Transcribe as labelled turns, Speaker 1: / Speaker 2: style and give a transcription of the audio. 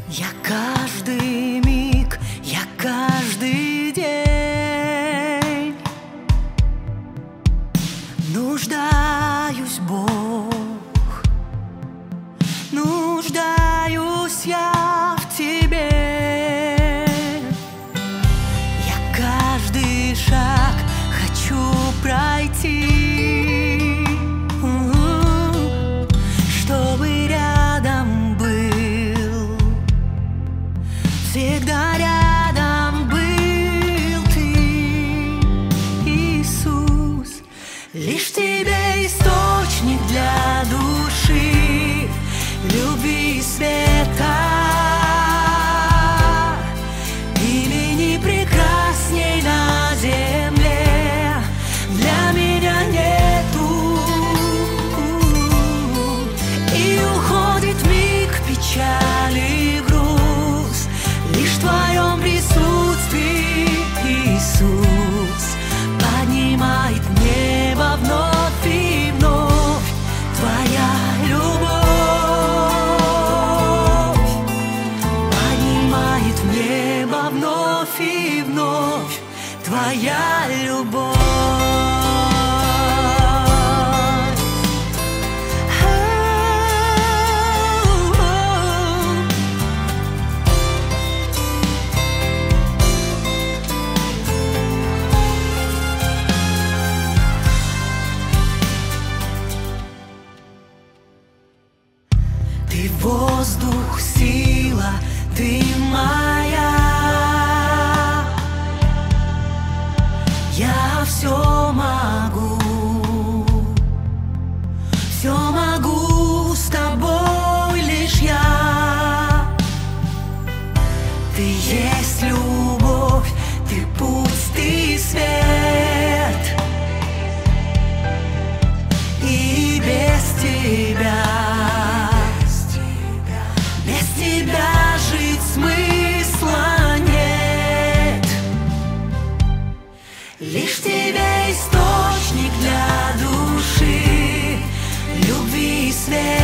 Speaker 1: Я каждый миг, я каждый день нуждаюсь, Бог, нуждаюсь я в Тебе. Я каждый шаг хочу пройти, чтобы рядом был, всегда рядом был Ты, Иисус. Лишь Тебе источник для души, любви и света. Имени прекрасней на земле для меня нету. И уходит миг печали и груз, лишь в Твоем присутствии, Иисус, поднимает небо вновь и вновь Твоя любовь, поднимает небо вновь и вновь Твоя любовь. Ты воздух, сила, Ты моя. Я все могу с Тобой лишь я. Ты есть любовь, Ты путь, Ты свет, и без Тебя жить смысла нет. Лишь в Тебе источник для души, любви и света.